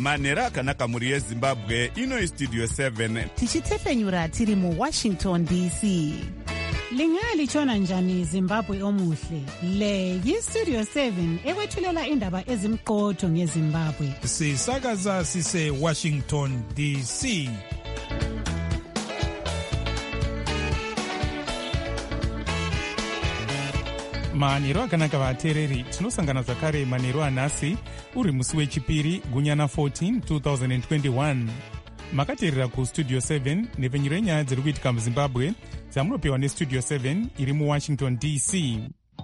manhero akanaka mhuri yezimbabwe. Ino Studio 7 tichitefenyura tiri muWashington DC. Lingalitshona njani Zimbabwe omuhle? Le yiStudio 7 ekwethulela indaba ezimqotho ngeZimbabwe. Sisakaza sise Washington DC. Manhero akanaka vateereri, tinosangana zvakare manhero anhasi uri musi wechipiri gunyana 14 2021. Makateerera kuStudio 7 nepfenyuro yenyaya dziri kuitika muZimbabwe dzamunopiwa neStudio 7 iri muWashington DC.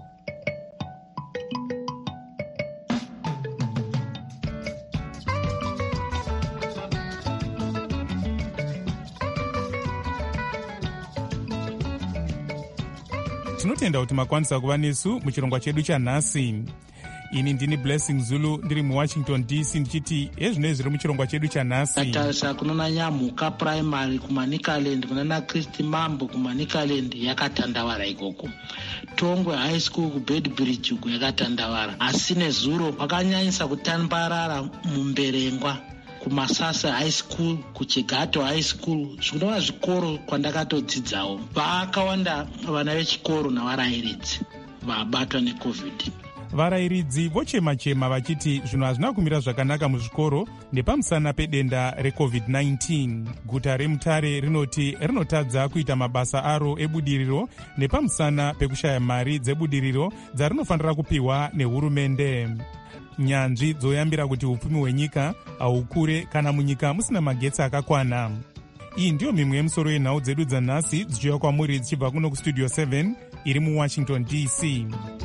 Tinotenda kuti makwanisa kuva nesu muchirongwa chedu chanhasi. Ini ndini Blessing Zulu ndiri muWashington DC ndichiti ezvinoi zviri muchirongwa chedu chanhasi. Tatarisa kunona Nyamuka Primary kuManikaland kunana Christy Mambo kuManikaland yakatandavara ikoko. Tongwe High School kuBedbridge yakatandavara. Asi nezuro wakanyanyisa kutambarara muMberengwa kuMasasa High School kuChigato High School zvinova zvikoro kwandakatodzidzawo. Vakawanda vana vechikoro navarairidzi vabatwa neCovid. Varairidzi vochema-chema vachiti zvinhu hazvina kumira zvakanaka muzvikoro nepamusana pedenda reCovid-19. Guta reMutare rinoti rinotadza kuita mabasa aro ebudiriro nepamusana pekushaya mari dzebudiriro dzarinofanira kupiwa nehurumende. Nyanzvi dzoyambira kuti upfumi hwenyika haukure kana munyika musina magetsi akakwana. Iyi ndiyo mimwe yemusoro yenhau dzedu dzanhasi dzichiuya kwamuri dzichibva kuno kuStudio 7 iri muWashington DC.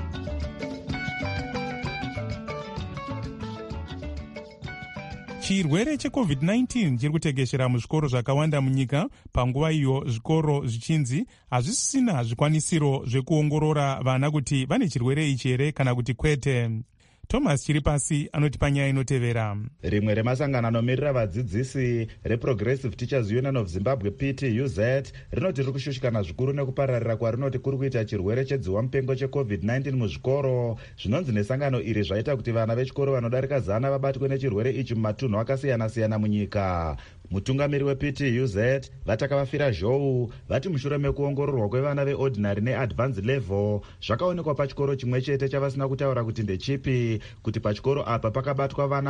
Chirwere cheCovid-19 chiri kutekeshera muzvikoro zvakawanda munyika panguva iyo zvikoro zvichinzi hazvisisina zvikwanisiro zvekuongorora vana kuti vane chirwere ichi here kana kuti kwete. Thomas Chiripasi anoti panyaya inotevera. Rimwe remasangano anomirira vadzidzisi reProgressive Teachers Union of Zimbabwe PTUZ rinoti riri kushushikana zvikuru nekupararira kwarinoti kuri kuita chirwere chedziwamupengo cheCovid-19 muzvikoro. Zvinonzi nesangano iri zvaita kuti vana vechikoro vanodarika 100 vabatwe nechirwere ichi mumatunhu akasiyana-siyana munyika. Mutungamiri wePTUZ vatakavafira zhou vati mushure mekuongororwa kwevana veordinary neadvanced level zvakaonekwa pachikoro chimwe chete chavasina kutaura kuti ndechipi kuti pachikoro apa pakabatwa vana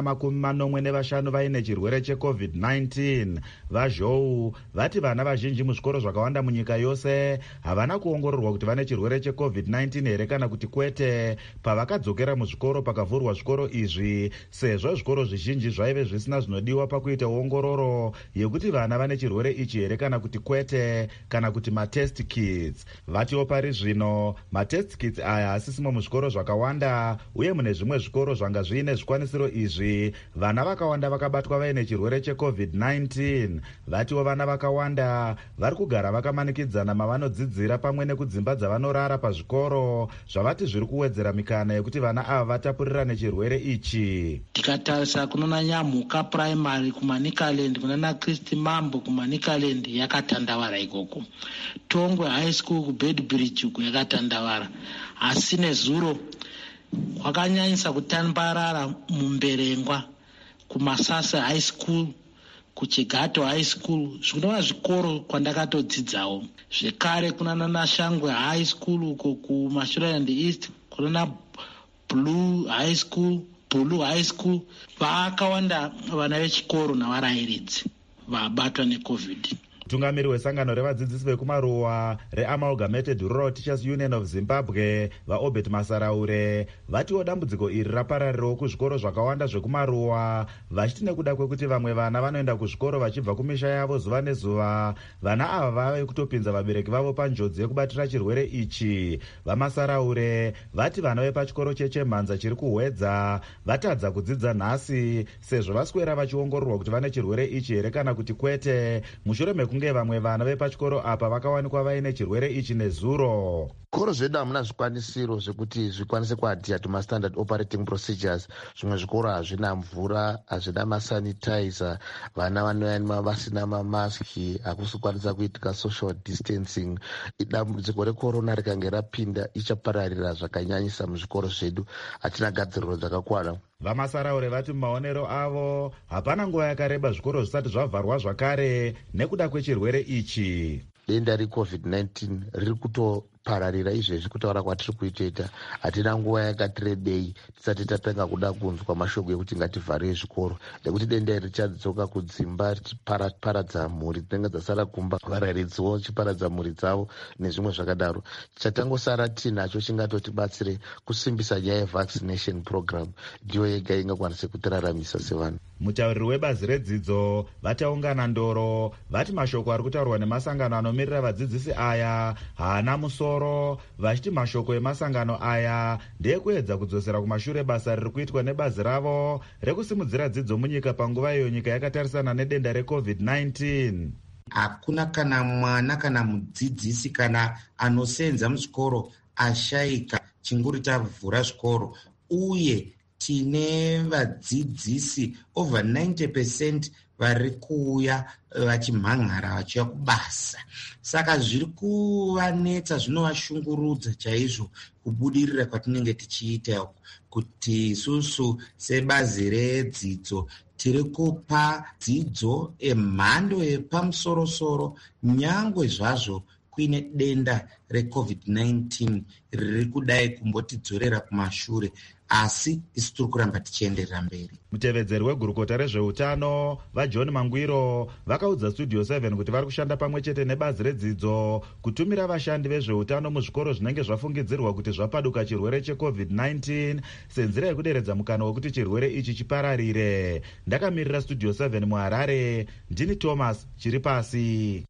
45 vaine chirwere cheCovid-19. Vazhou vati vana vazhinji muzvikoro zvakawanda munyika yose havana kuongororwa kuti vane chirwere cheCovid-19 here kana kuti kwete pavakadzokera muzvikoro pakavhurwa zvikoro izvi, sezvo zvikoro zvizhinji zvaive zvisina zvinodiwa pakuita ongororo yekuti vana vane chirwere ichi here kana kuti kwete kana kuti matest kits. Vatiwo pari zvino matest kits aya hasisimo muzvikoro zvakawanda uye mune zvimwe zvikoro zvanga zviine zvikwanisiro izvi vana vakawanda vakabatwa vaine chirwere cheCovid-19. Vatiwo vana vakawanda vari kugara vakamanikidzana mavanodzidzira pamwe nekudzimba dzavanorara pazvikoro zvavati zviri kuwedzera mikana yekuti vana ava vatapurira nechirwere ichi. Tikatarisa kunona Nyamuka Primary kuManikaland kunana Christy Mambo kuManikaland yakatandavara ikoko. Tongwe High School kuBedbridge yakatandavara. Asi nezuro wakanyanyisa kutambarara muMberengwa kuMasasa High School kuChigato High School zvinova zvikoro kwandakatodzidzawo. Zvekare kunana Shangwe High School uko kuMashonaland East kunana Blue High School vakawanda vana vechikoro navarairidzi vabatwa neCovid. Mutungamiri wesangano revadzidzisi vekumaruwa reAmalgamated Rural Teachers Union of Zimbabwe vaObert Masaraure vatiwo dambudziko iri rapararirawo kuzvikoro zvakawanda zvekumaruwa vachiti nekuda kwekuti vamwe vana vanoenda kuzvikoro vachibva kumisha yavo zuva nezuva, vana ava vave kutopinza vabereki vavo panjodzi yekubatira chirwere ichi. VaMasaraure vati vana vepachikoro chechemhanza chiri kuhwedza vatadza kudzidza nhasi sezvo vaswera vachiongororwa kuti vane chirwere ichi here kana kuti kwete mushure mekunge kunge vamwe vana vepachikoro apa vakawanikwa vaine chirwere ichi nezuro. Zvikoro zvedu hamuna zvikwanisiro zvekuti zvikwanise kuadhira to mastandard operating procedures. Zvimwe zvikoro hazvina mvura, hazvina masanitizer, vana vanoyanima vasina mamaski, hakusi kukwanisa kuitika social distancing. Dambudziko rekorona rikange rapinda ichapararira zvakanyanyisa muzvikoro zvedu. Hatina gadziriro dzakakwana. Vamasaraure vati mumaonero avo hapana nguva yakareba zvikoro zvisati zvavharwa zvakare nekuda kwechirwere ichi. Denda reCovid-19 riri kutopararira izvezvi kutaura kwatiri kuitoita. Hatina nguva yakati rebei tisati tatanga kuda kunzwa mashoko ekuti ngativhare zvikoro, nekuti denda iri richadzoka kudzimba richiparadza mhuri dzinenge dzasara kumba, varaidziwo chiparadza mhuri dzavo nezvimwe zvakadaro. Chatangosara tinacho chingatotibatsire kusimbisa nyaya yevaccination program, ndiyo yega ingakwanise kutiraramisa sevanhu. Mutauriri webazi redzidzo vataungana ndoro vati mashoko ari kutaurwa nemasangano anomirira vadzidzisi aya haana musoro, vachiti mashoko emasangano aya ndeyekuedza kudzosera kumashure basa riri kuitwa nebazi ravo rekusimudzira dzidzo munyika panguva iyo nyika yakatarisana nedenda reCovid-19. Hakuna kana mwana kana mudzidzisi kana anosenza muzvikoro ashayika chinguri tavhura zvikoro, uye tine vadzidzisi over 90% vari kuuya vachimhanhara vachiuya kubasa. Saka zviri kuvanetsa, zvinovashungurudza chaizvo kubudirira kwatinenge tichiita, kuti isusu sebazi redzidzo tiri kupa dzidzo emhando yepamusoro-soro, nyangwe zvazvo kuine denda reCovid-19 riri kudai kumbotidzorera kumashure, asi isi tiri kuramba tichienderera mberi. Mutevedzeri wegurukota rezveutano vaJohn Mangwiro vakaudza Studio 7 kuti vari kushanda pamwe chete nebazi redzidzo kutumira vashandi vezveutano muzvikoro zvinenge zvafungidzirwa kuti zvapaduka chirwere cheCovid-19 senzira yekuderedza mukana wekuti chirwere ichi chipararire. Ndakamirira Studio 7 muHarare, ndini Thomas Chiripasi.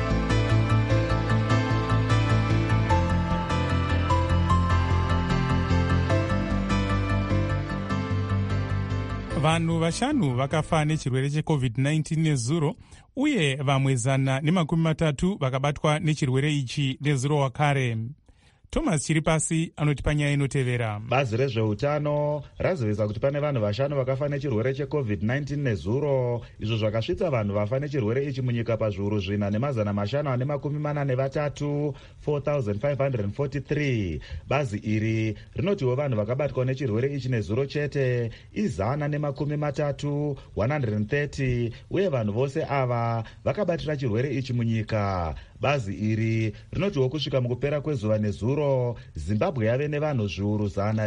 Vanhu vashanu vakafa nechirwere cheCovid-19 nezuro, uye vamwe 130 vakabatwa nechirwere ichi nezuro wakare. Thomas Chiripasi anotipa nyaya inotevera. Bazi rezveutano razivisa kuti pane vanhu vashanu vakafa nechirwere cheCovid-19 nezuro, izvo zvakasvitsa vanhu vafa nechirwere ichi munyika pazviuru 4,543, 4,543. Bazi iri rinotiwo vanhu vakabatwa nechirwere ichi nezuro chete 130, 130, uye vanhu vose ava vakabatira chirwere ichi munyika. Bazi iri rinotiwo kusvika mukupera kwezuva nezuro, Zimbabwe yave nevanhu zviuru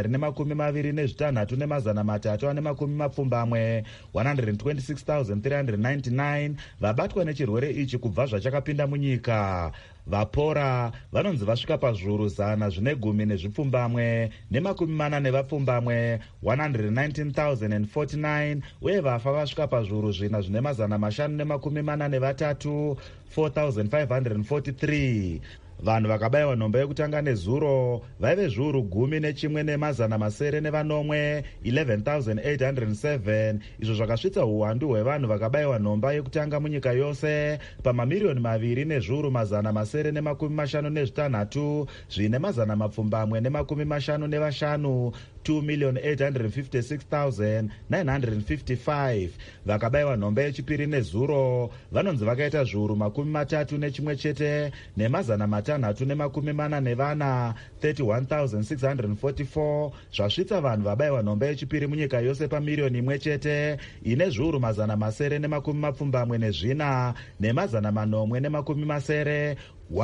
126,320, 126,399 vabatwa nechirwere ichi kubva zvachakapinda munyika. Vapora vanonzi vasvika pazviuru 110,040, 119,049, uye vafa vasvika pazviuru 4,543, 4,543. Vanhu vakabayiwa nhombo yekutanga nezuro vaive zviuru 10,907, 11,807, izvo zvakasvitsa uwandu hwevanhu vakabayiwa nhomba yekutanga munyika yose pamamiliyoni 2 nezviuru 956 zvine 755 2,856,955. Vakabayiwa nhomba yechipiri nezuro vanonzi vakaita zviuru 31 chete ne644, 31,644, zvasvitsa vanhu vabayiwa nhomba yechipiri munyika yose pamiliyoni imwe chete ine zviuru 774 ne680,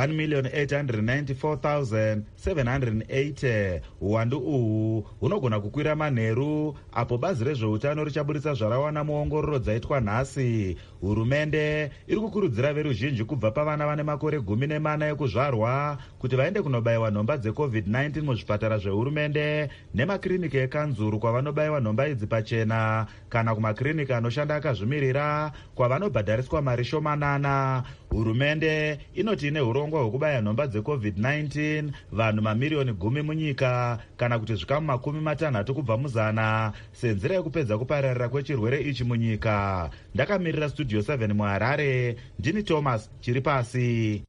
1,894,780. Uwandu uhu hunogona kukwira manheru apo bazi rezveutano richabudisa zvarawana muongororo dzaitwa nhasi. Hurumende iri kukurudzira veruzhinji kubva pavana vane makore 14 ekuzvarwa kuti vaende kunobayiwa nhomba dzeCovid-19 muzvipatara zvehurumende nemakiriniki ekanzuru kwavanobayiwa nhomba idzi pachena, kana kumakiriniki anoshanda akazvimirira kwavanobhadhariswa mari shomanana. Hurumende inoti ine urongwa hwekubaya nhomba dzeCovid-19 vanhu mamiriyoni 10 munyika kana kuti zvikamu 60 kubva muzana senzira yekupedza kupararira kwechirwere ichi munyika. Ndakamirira Studio 7 muHarare, ndini Thomas Chiripasi.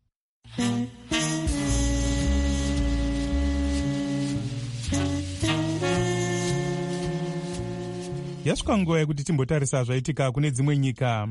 Yasvika nguva yekuti timbotarisa zvaitika kune dzimwe nyika.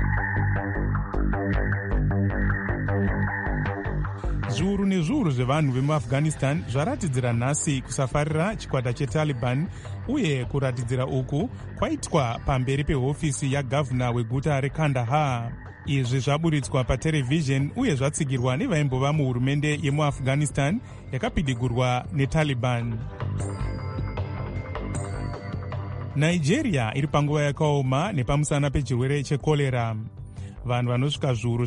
Zviuru nezviuru zvevanhu vemuAfghanistan zvaratidzira nhasi kusafarira chikwata cheTaliban, uye kuratidzira uku kwaitwa pamberi pehofisi yagavhuna weguta reKandahar. Izvi zvaburitswa paterevhizheni uye zvatsigirwa nevaimbova muhurumende yemuAfghanistan yakapidigurwa neTaliban. Nigeria iri panguva yakaoma nepamusana pechirwere chekorera. Vanhu vanosvika zviuru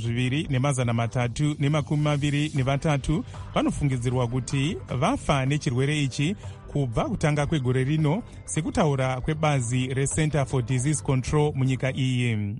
2,323 vanofungidzirwa kuti vafa nechirwere ichi kubva kutanga kwegore rino, sekutaura kwebazi reCenter for Disease Control munyika iyi.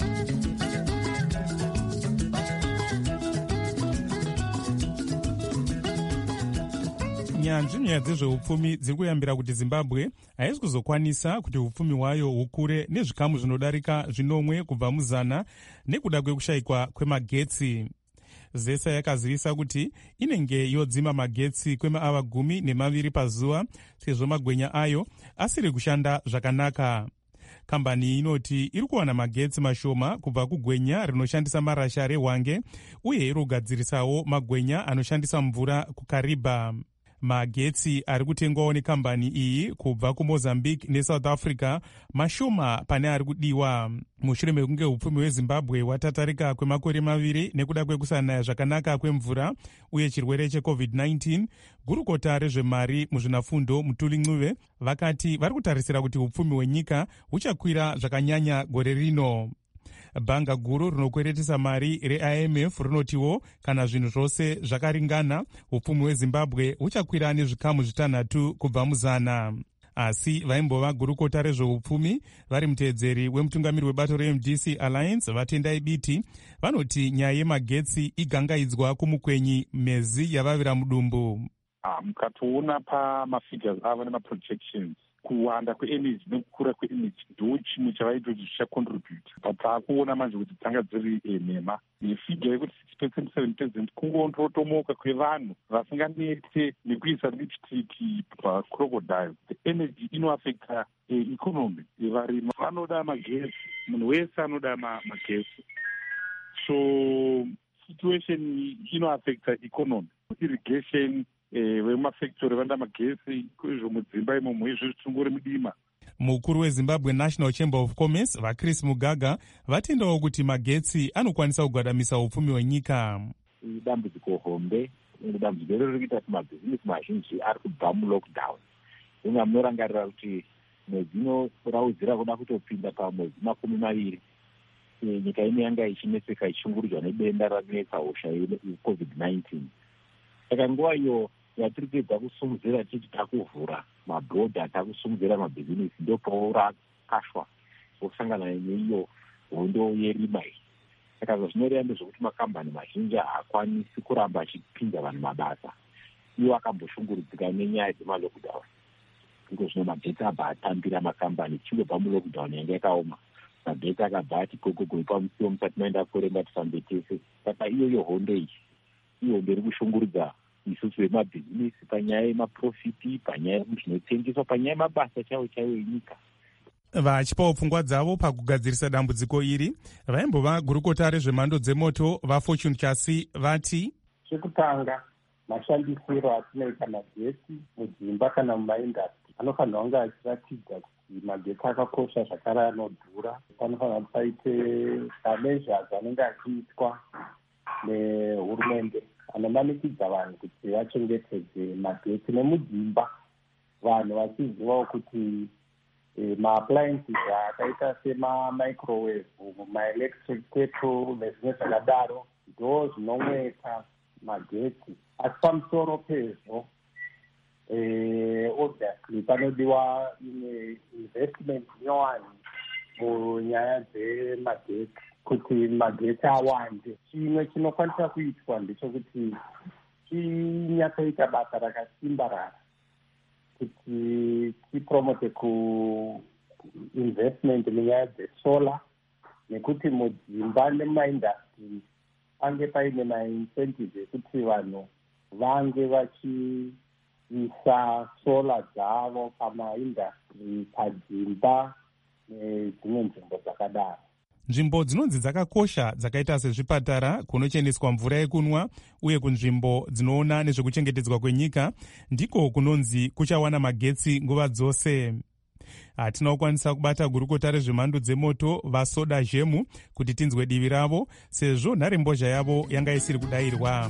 Nyaya dzezveupfumi dziri kuyambira kuti Zimbabwe haisi kuzokwanisa kuti upfumi hwayo hukure nezvikamu zvinodarika 10 kubva muzana nekuda kwekushayikwa kwemagetsi. ZESA yakazivisa kuti inenge yodzima magetsi kwemaava 12 pazuva sezvo magwenya ayo asiri kushanda zvakanaka. Kambani inoti iri kuwana magetsi mashoma kubva kugwenya rinoshandisa marasha rehwange uye iri kugadzirisawo magwenya anoshandisa mvura kuKariba. Magetsi ari kutengwawo nekambani iyi kubva kuMozambique neSouth Africa mashoma pane ari kudiwa. Mushure mekunge upfumi hweZimbabwe hwatatarika kwemakore 2 nekuda kwekusanaya zvakanaka kwemvura uye chirwere cheCovid-19, gurukota rezvemari muzvinafundo Mutuli Ncube vakati vari kutarisira kuti upfumi hwenyika huchakwira zvakanyanya gore rino. Bhanga guru rinokweretesa mari reIMF rinotiwo kana zvinhu zvose zvakaringana, upfumi hweZimbabwe huchakwira nezvikamu 6 kubva muzana. Asi vaimbova gurukota rezveupfumi vari muteedzeri wemutungamiri webato reMDC Alliance Vatendai Biti vanoti nyaya yemagetsi igangaidzwa kumukwenyi mezi yavavira mudumbu. Mukatoona pamafigures avo nemaprojections, kuwanda kweenergy nekukura kweenergy ndo chimwe chavaita kuti zvichacontribute. Pataakuona manje kuti dzanga dziri nhema nefigure yekuti 6% 7% kungototomoka kwevanhu vasinganete nekuisa lipstick pacrocodile. The energy inoaffecta economy yevarimi. Vanoda magetsi, munhu wese anoda magetsi. So situation inoaffecta economy. Irrigation, vemafactory vanda magetsi izvo mudzimba imomo izvo zvitunguri mudima. Mukuru weZimbabwe National Chamber of Commerce vaChris Mugaga vatendawo kuti magetsi anokwanisa kugwadamisa upfumi hwenyika. Dambudziko hombe, dambudziko riri kuita kuti mabhizinesi mazhinji ari kubva mulockdown. Unga munorangarira kuti mwedzi inoraudzira kuda kutopinda pamwedzi 20 nyika ino yanga ichineseka ichishungurudzwa nedenda ranetsa hosha yeCovid-19. Saka nguva iyo yatiri kuedza kusimudzira tichi takuvhura mabhodha, takusimudzira mabhizinesi, ndoparakashwa wokusangana neiyo hondo yerima iyi. Saka zvinoreva ndezvokuti makambani mazhinji haakwanisi kuramba achipinza vanhu mabasa. Iwo akamboshungurudzika nenyaya dzemalockdown. Iko zvino magetsi abva atambira makambani tichingobva mulockdown yanga yakaoma. Magetsi akabva ati gogogo pamusiwo musati maenda kurenga tifambe tese. Saka iyoyo hondo iyi ihondo iri kushungurudza isusu vemabhizinesi panyaya yemaprofiti, panyaya zvinotsengeswa, panyaya yemabasa chaiwo enyika. Vachipawo pfungwa dzavo pakugadzirisa dambudziko iri, vaimbova gurukota rezvemhando dzemoto vaFortune Chasi vati, chekutanga mashandisiro atinoita magetsi mudzimba kana mumaindastri anofanira kunge achiratidza kuti magetsi akakosha zvakare anodhura. Panofanira kuti paite measures anenge achiitwa nehurumende anomanikidza vanhu kuti vachengetedze magetsi nemudzimba, vanhu vachizivawo kuti maappliances akaita semamicrowave, maelectric kettle nezvimwe zvakadaro ndo zvinomweta magetsi. Asi pamusoro pezvo obviously panodiwa investment nyowani munyaya dzemagetsi kuti magetsi awande. Chimwe chinokwanisa kuitwa ndechekuti chinyatsoita basa rakasimbarara kuti tipromote kuinvestment munyaya dzesolar, nekuti mudzimba nemaindastry pange paine maincentive ekuti vanhu vange vachiisa solar dzavo pamaindastry, padzimba nedzimwe nzvimbo dzakadaro. Nzvimbo dzinonzi dzakakosha dzakaita sezvipatara, kunocheneswa mvura yekunwa uye kunzvimbo dzinoona nezvekuchengetedzwa kwenyika ndiko kunonzi kuchawana magetsi nguva dzose. Hatina kukwanisa kubata gurukota rezvemhando dzemoto vasoda Zhemu kuti tinzwe divi ravo, sezvo nharembozha yavo yanga isiri kudayirwa.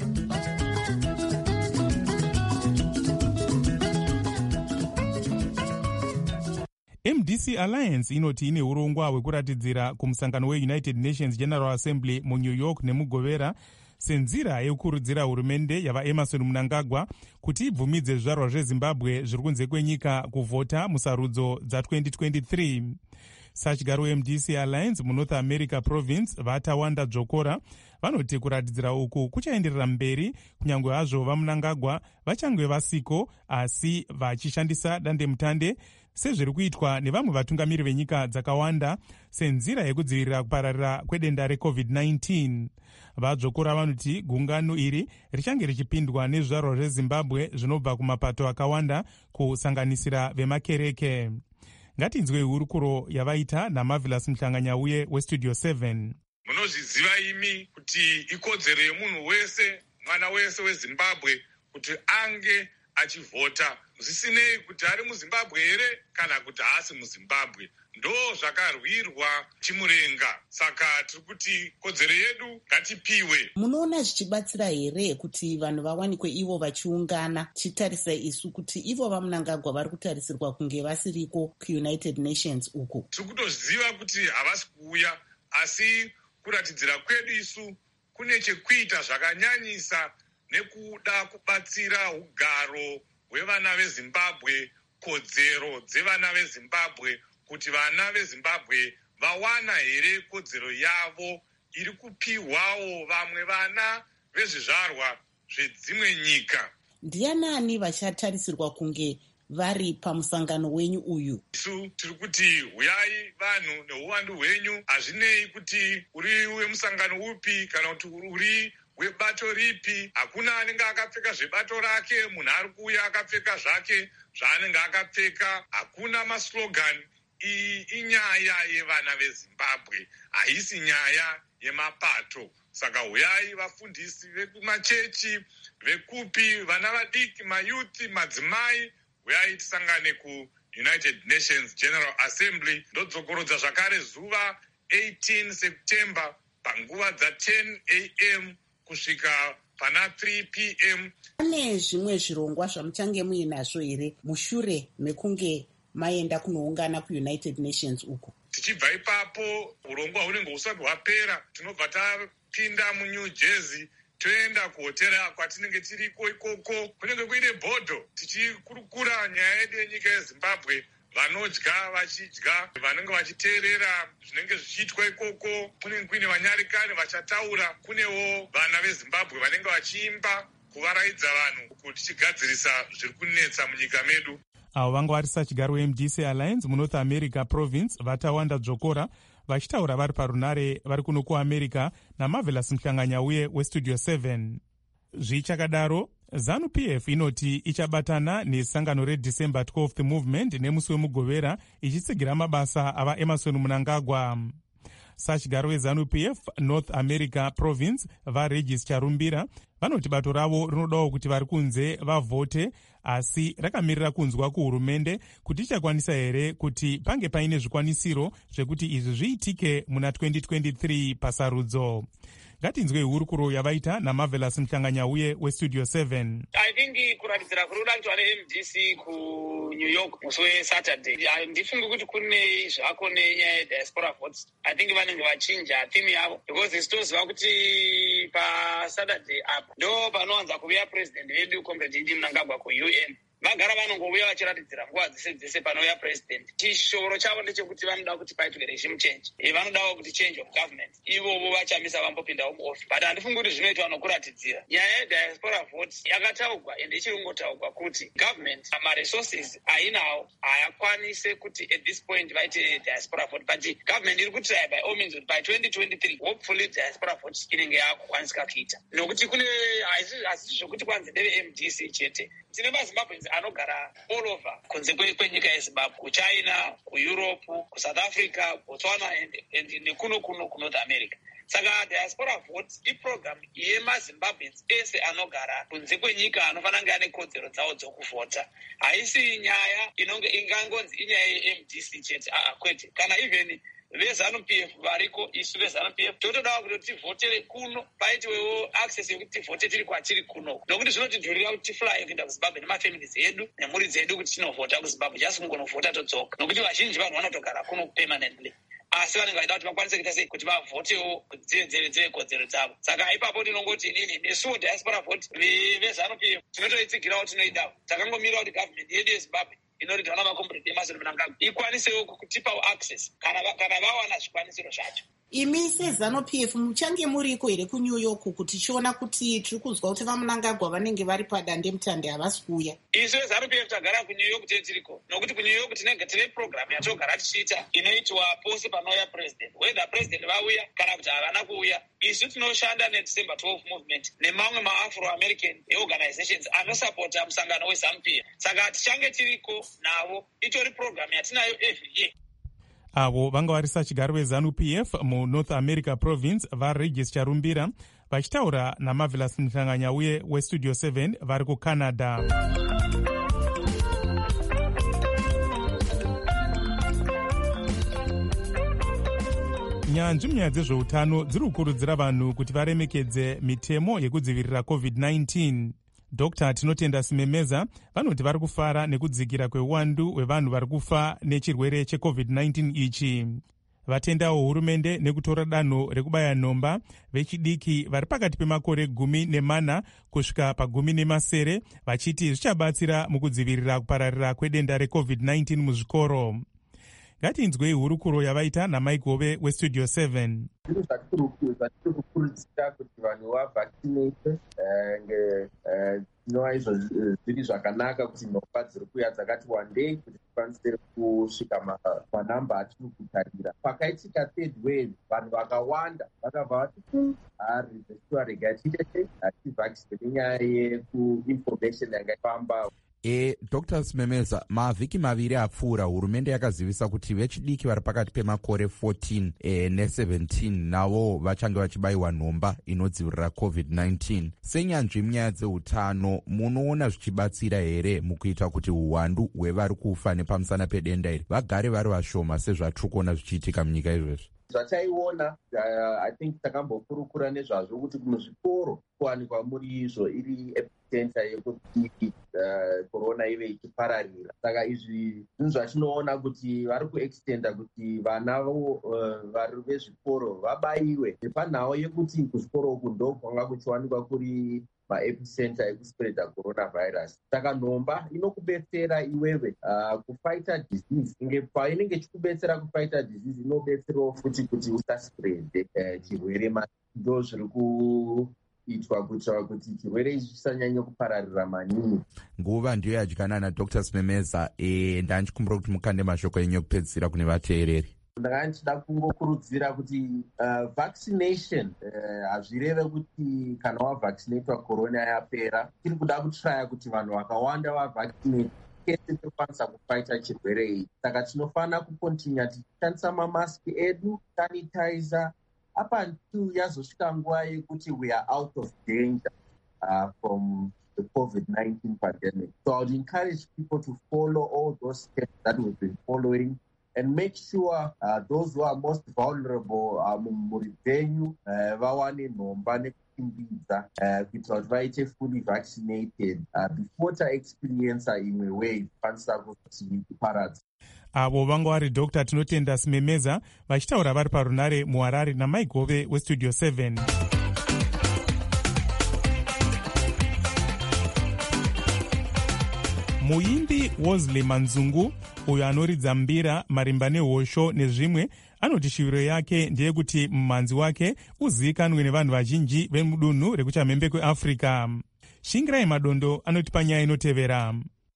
MDC Alliance inoti ine urongwa hwekuratidzira kumusangano weUnited Nations General Assembly muNew York nemugovera senzira yekukurudzira hurumende yavaEmerson Mnangagwa kuti ibvumidze zvizvarwa zveZimbabwe zviri kunze kwenyika kuvhota musarudzo dza2023. Sachigaro weMDC Alliance muNorth America Province vaTawanda Dzvokora vanoti kuratidzira uku kuchaenderera mberi kunyange hazvo vaMnangagwa vachangwe vasiko, asi vachishandisa dandemutande sezviri kuitwa nevamwe vatungamiri venyika dzakawanda senzira yekudzivirira kupararira kwedenda reCovid-19. Vadzvokora vanoti gungano iri richange richipindwa nezvizvarwa zveZimbabwe zvinobva kumapato akawanda kusanganisira vemakereke. Ngatinzwe hurukuro yavaita naMarvelous Mhlanganyauye weStudio 7. Munozviziva imi kuti ikodzero yemunhu wese, mwana wese weZimbabwe kuti ange achivhota, zvisinei kuti ari muZimbabwe here kana kuti haasi muZimbabwe. Ndo zvakarwirwa chimurenga. Saka tiri kuti kodzero yedu ngatipiwe. Munoona zvichibatsira here kuti vanhu vawanikwe ivo vachiungana, chitarisa isu kuti ivo vaMnangagwa vari kutarisirwa kunge vasiriko kuUnited Nations uku? Tiri kutozviziva kuti havasi kuuya, asi kuratidzira kwedu isu kune chekuita zvakanyanyisa nekuda kubatsira ugaro hwevana veZimbabwe, kodzero dzevana veZimbabwe, kuti vana veZimbabwe vawana here kodzero yavo iri kupihwawo vamwe vana vezvizvarwa zvedzimwe nyika. Ndianani vachatarisirwa kunge vari pamusangano wenyu uyu? Isu tiri kuti huyai vanhu neuwandu hwenyu, hazvinei kuti uri wemusangano upi kana kuti uri webato ripi. Hakuna anenge akapfeka zvebato rake, munhu ari kuuya akapfeka zvake zvaanenge akapfeka. Hakuna maslogan. Iyi inyaya yevana veZimbabwe, haisi nyaya yemapato. Saka huyai vafundisi vekumachechi, vekupi, vana vadiki, mayuthi, madzimai, huyai tisangane kuUnited Nations General Assembly. Ndodzokorodza zvakare zuva 18 September panguva dza10 AM kusvika pana 3 PM. Pane zvimwe zvirongwa zvamuchange muinazvo here mushure mekunge maenda kunoungana kuUnited Nations uku? Tichibva ipapo urongwa hunenge husati hwapera, tinobva tapinda muNew Jersey toenda kuhotera kwatinenge tiriko. Ikoko kunenge kuine bhodho tichikurukura nyaya yedu yenyika yeZimbabwe, vanodya vachidya, vanenge vachiteerera zvinenge zvichiitwa ikoko. Kunenge kuine vanyarikani vachataura, kunewo vana veZimbabwe vanenge vachiimba kuvaraidza vanhu kuti tichigadzirisa zviri kunetsa munyika medu. Avo vanga vari sachigaro weMDC Alliance muNorth America Province vaTawanda Dzvokora vachitaura vari parunare vari kuno kuAmerica naMarvelous Mhlanganyauye weStudio 7. Zvichakadaro, ZANU-PF inoti ichabatana nesangano reDecember 12th Movement nemusi wemugovera ichitsigira mabasa avaEmerson Mnangagwa. Sachigaro weZANU-PF North America Province vaRegis Charumbira vanoti bato ravo rinodawo kuti vari kunze vavhote, asi rakamirira kunzwa kuhurumende kuti ichakwanisa here kuti pange paine zvikwanisiro zvekuti izvi zviitike muna 2023 pasarudzo. Ngatinzwe hurukuro yavaita naMarvelous Mhlanganyauye weStudio 7. I think kuratidzira kuri kuitwa neMDC kuNew York musi weSaturday, handifungi kuti kune zvako nenyaya yediaspora votes. I think vanenge vachinja theme yavo, because isitoziva kuti paSaturday apa ndo panowanza kuuya president wedu Comrade Idi Mnangagwa kuUN. vagara vanongouya vachiratidzira nguva dzese panouya president. Chishoro chavo ndechekuti vanoda kuti paitwe regime change, vanodawo kuti change of government, ivovo vachamisa vambopindawo muofisi. But handifungi kuti zvinoitwa nokuratidzira. Nyaya yediaspora vote yakataurwa ende ichiringotaurwa kuti government maresources ainawo hayakwanise kuti at this point vaite diaspora vote, but government iri kutry by all means kuti by 2023 hopefully diaspora vote inenge yakukwanisika kuita, nokuti kune hazisi zvokuti kwanzi ndeve MDC chete. Tine maZimbabweans anogara all over kunze kwenyika yeZimbabwe, kuchina, kueurope, kuSouth Africa, Botswana nekuno kuNorth America. Saka diaspora vote iprogram yemaZimbabweans ese anogara kunze kwenyika anofana kunge ane kodzero dzawo dzokuvhota. Haisi nyaya ingangonzi inyaya yeMDC chete, kwete. Kana even veZANU-PF variko, isu veZANU-PF totodawo kuti tivhotere kuno, paitiwewo access yekuti tivhote tiri kwatiri kuno, nokuti zvinotidhurira kuti tifly kuenda kuZimbabwe nemafamilies edu nemhuri dzedu kuti tinovhota kuZimbabwe, just kungonovhota todzoka, nokuti vazhinji vanhu vanotogara kuno permanently. Asi vanenge vaida kuti vakwanise kuita sei kuti vavhotewo kudzedzeredzere kodzero dzavo. Saka ipapo tinongoti inini nesuwo diaspora vote veZANU-PF tinotoitsigirawo tinoidawo. Takangomira kuti government yedu yeZimbabwe inoridwa namakomureti eMazulu Mnangagwa ikwanisewo kutipawo access kana vawana zvikwanisiro zvacho. Imi seZANU-PF muchange muriko here kuNew York kuti tichiona kuti tiri kuzwa kuti vaMnangagwa vanenge vari padandemutande havasi kuuya? Isu veZANU-PF tagara kuNew York tiriko, nokuti kuNew York tinenge tine program yatogara tichiita inoitwa pose panouya president, whether president vauya kana kuti havana kuuya. Isu tinoshanda neDecember 12 movement nemamwe maAfro-American organizations anosapota musangano weZANU-PF. Saka tichange tiriko navo, itori program yatinayo every year. Avo vanga vari sachigaro veZANU-PF muNorth America province vaRegis Charumbira vachitaura naMarvelous Mhlanganya uye weStudio 7 vari kuCanada. Nyanzvi munyaya dzezveutano dziri kukurudzira vanhu kuti varemekedze mitemo yekudzivirira COVID-19. Dr. Tinotenda Simemeza vanoti vari kufara nekudzikira kweuwandu hwevanhu vari kufa nechirwere cheCovid-19 ichi. Vatendawo hurumende nekutora danho rekubaya nhomba vechidiki vari pakati pemakore 14 kusvika pa19, vachiti zvichabatsira mukudzivirira kupararira kwedenda reCovid-19 muzvikoro. Ngatinzwei hurukuro yavaita naMaigove weStudio 7. Zvinhu zvatiri kukurudzira kuti vanhu vavhaccinate zvinova izvo zviri zvakanaka kuti nhomba dziri kuuya dzakati wandei kuti tikwanise kusvika manhamba atiri kutarira. Pakaitika third wave vanhu vakawanda vakabva vati zvesiwa regai tiite hativhaccinate nenyaya yekuinformation yanga ifamba. Dr. Simemeza, mavhiki maviri apfuura hurumende yakazivisa kuti vechidiki vari pakati pemakore 14 ne17 navo vachange vachibayiwa nhomba inodzivirira COVID-19. Senyanzvi munyaya dzeutano, munoona zvichibatsira here mukuita kuti uwandu hwevari kufa nepamusana pedenda iri vagare vari vashoma sezvatiri kuona zvichiitika munyika izvezvi? Zvataiona, I think takambokurukura nezvazvo kuti muzvikoro kuwanikwa muri izvo iri epicenter yekuti corona ive ichipararira. Saka izvi zvinhu zvatinoona kuti vari kuextenda kuti vana vari vezvikoro vabayiwe nepanhau yekuti kuzvikoro uku ndo kwanga kuchiwanikwa kuri maepicenter ekuspreada coronavirus. Saka nhomba inokubetsera iwewe kufighta disease. Painenge ichikubetsera kufighta disease inobetserawo futi kuti usaspread chirwere. Ndo zviri kuitwa kuitira kuti chirwere ichi chisanyanye kupararira maningi. Nguva ndiyo yadyana naDr. Simemeza. Ndanchikumbira kuti mukande mashoko enyu ekupedzisira kune vateereri. Ndanga ndichida kungokurudzira kuti vaccination hazvireve kuti kana wavaccinatwa corona yapera. Tiri kuda kutraya kuti vanhu vakawanda vavaccinate kese tokwanisa kufighta chirwere ichi. Saka tinofanira kukontinya tichishandisa mamaski edu, sanitizer, up until yazosvika nguva yekuti we are out of danger from the COVID-19 pandemic. So I would encourage people to follow all those steps that we've been following and make sure those who are most vulnerable mumhuri dzenyu vawane nhomba nekuchimbidza kuitira kuti vaite fully vaccinated before taexperiensa imwe wave kwanisa kuti kuparadza. Avo vanga vari Dr. Tinotenda Simemeza vachitaura vari parunare muHarare naMaigove weStudio 7. Muimbi Wosley Manzungu, uyo anoridza mbira, marimba nehosho nezvimwe, anoti shiviro yake ndeyekuti mumhanzi wake uzivikanwe nevanhu vazhinji vemudunhu rekuchamhembe kweAfrica. Shingirai Madondo anoti panyaya inotevera.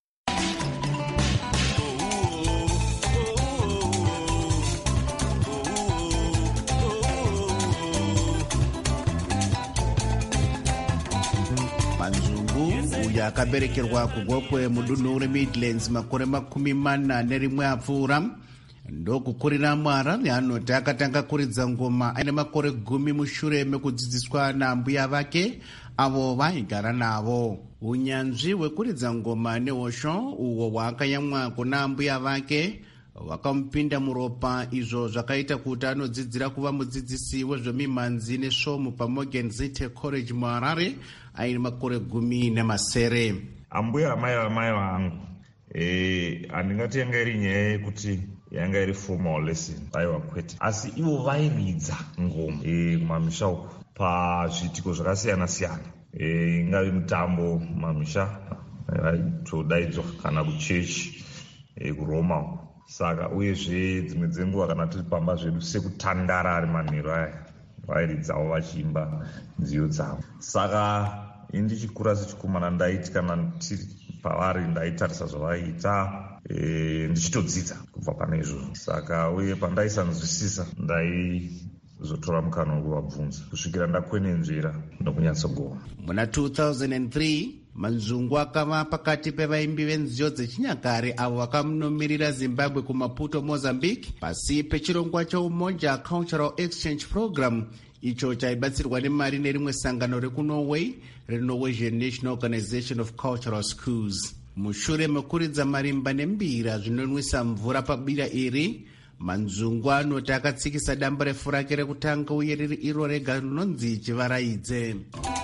Manzungu uyo akaberekerwa kugokwe mudunhu reMidlands makore 41 apfuura ndokukurira Mwarara anoti akatanga kuridza ngoma aine makore 10 mushure mekudzidziswa nambuya vake avo vaigara navo. Unyanzvi hwekuridza ngoma nehosho uwo hwaakayamwa kuna mbuya vake wakamupinda muropa, izvo zvakaita kuti anodzidzira kuva mudzidzisi wezvemimhanzi nesvomu paMorgan City College muHarare aine makore 10. Ambuya amai vangu handingati yanga iri nyaya yekuti yanga iri formal lesson aiwa kwete, asi ivo vairidza ngoma kumamisha uku pazviitiko zvakasiyana siyana, ingave mutambo mamisha vaitodaidzwa kana kuchechi kuroma uku. Saka uyezve dzimwe dzenguva kana tiri pamba zvedu sekutandara ari manheru aya vairidzawo vachiimba nziyo dzavo. Saka ndichikura sechikomana ndaiti kana tiri pavari ndaitarisa zvavaiita ndichitodzidza kubva pane izvozvo. Saka uye pandaisanzwisisa ndaizotora mukana wekuvabvunza kusvikira ndakwenenzvera nokunyatsogona. Muna 2003 Manzungu akava pakati pevaimbi venziyo dzechinyakare avo vakamunomirira Zimbabwe kuMaputo, Mozambique pasi pechirongwa cheumoja Cultural Exchange Program, icho chaibatsirwa nemari nerimwe sangano rekuNorway reNorwegian National Organization of Cultural Schools. Mushure mekuridza marimba nembira zvinonwisa mvura pabira iri, Manzungu anoti akatsikisa damba refu rake rekutanga uye riri iro rega rinonzi Chivaraidze.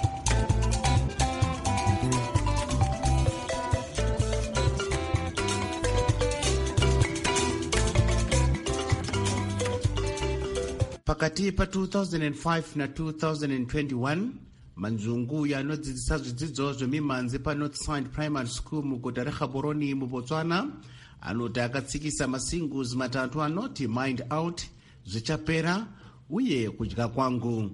Pakati pa 2005 na 2021 Manzungu anodzidzisa zvidzidzo zvemimhanzi pa Northside Primary School muguta reGaborone muBotswana anoti akatsikisa masingles 3 anoti Mind Out, Zvichapera uye Kudya Kwangu.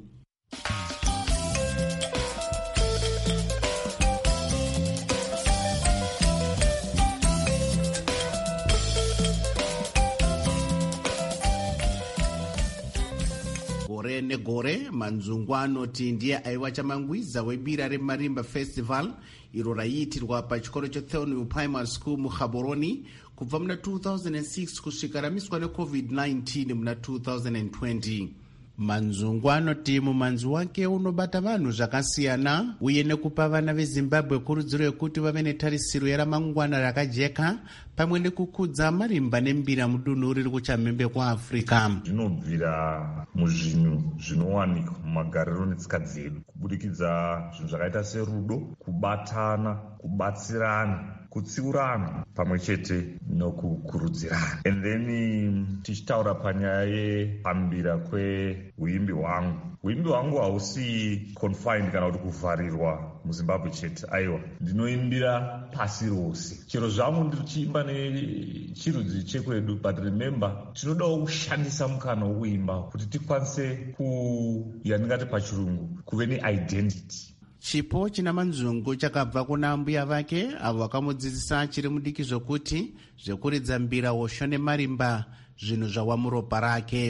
Gore negore Manzungu anoti ndiye aiva chamangwiza webira reMarimba Festival iro raiitirwa pachikoro cheTheonville Primary School muGaborone kubva muna 2006 kusvika ramiswa neCovid-19 muna 2020. Manzungu anoti mumhanzi wake unobata vanhu zvakasiyana uye nekupa vana veZimbabwe kurudziro yekuti vave netarisiro yeramangwana rakajeka pamwe nekukudza marimba nembira mudunhu riri kuchamhembe kwaAfrica. Zvinobvira muzvinhu zvinowanikwa mumagariro netsika dzedu kubudikidza zvinhu zvakaita serudo, kubatana, kubatsirana, kutsiurana pamwe chete nokukurudzirana. And then tichitaura panyaya yepambira kweuimbi hwangu. Uimbi hwangu hausi confined kana kuti kuvharirwa muZimbabwe chete. Aiwa, ndinoimbira pasi rose. Chero zvangu ndirichiimba nechirudzi chekwedu, but remember tinodawo kushandisa mukana wokuimba kuti tikwanise yandingati pachirungu kuve neidentity. Chipo china Manzungu chakabva kuna mbuya vake avo vakamudzidzisa achiri mudiki zvokuti zvekuridza mbira, hosho nemarimba zvinhu zvawa muropa rake.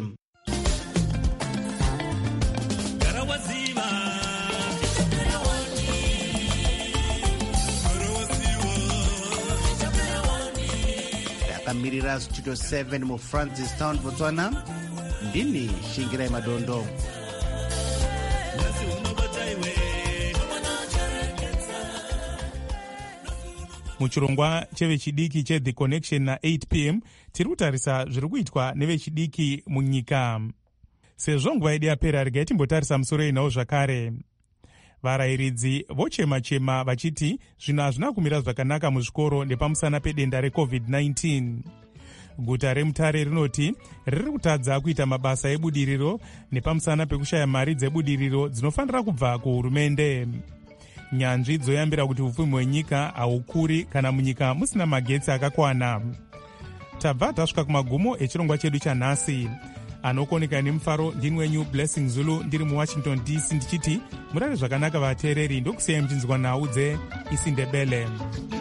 Akamirira Studio 7 muFrancistown, Botswana, ndini Shingirai Madondo. Muchirongwa chevechidiki cheThe Connection na 8 p.m. tiri kutarisa zviri kuitwa nevechidiki munyika. Sezvo nguva yedu yapera, regai timbotarisa musoro inawo zvakare. Varayiridzi vochema-chema vachiti zvinhu hazvina kumira zvakanaka muzvikoro nepamusana pedenda reCovid-19. Guta reMutare rinoti riri kutadza kuita mabasa ebudiriro nepamusana pekushaya mari dzebudiriro dzinofanira kubva kuhurumende. nyanzvi dzoyambira kuti upfumi hwenyika haukuri kana munyika musina magetsi akakwana. Tabva tasvika kumagumo echirongwa chedu chanhasi. Anokoneka nemufaro ndini wenyu Blessing Zulu ndiri muWashington DC ndichiti murare zvakanaka vateereri, ndokusiyai muchinzwa nhau dzeIsindebele.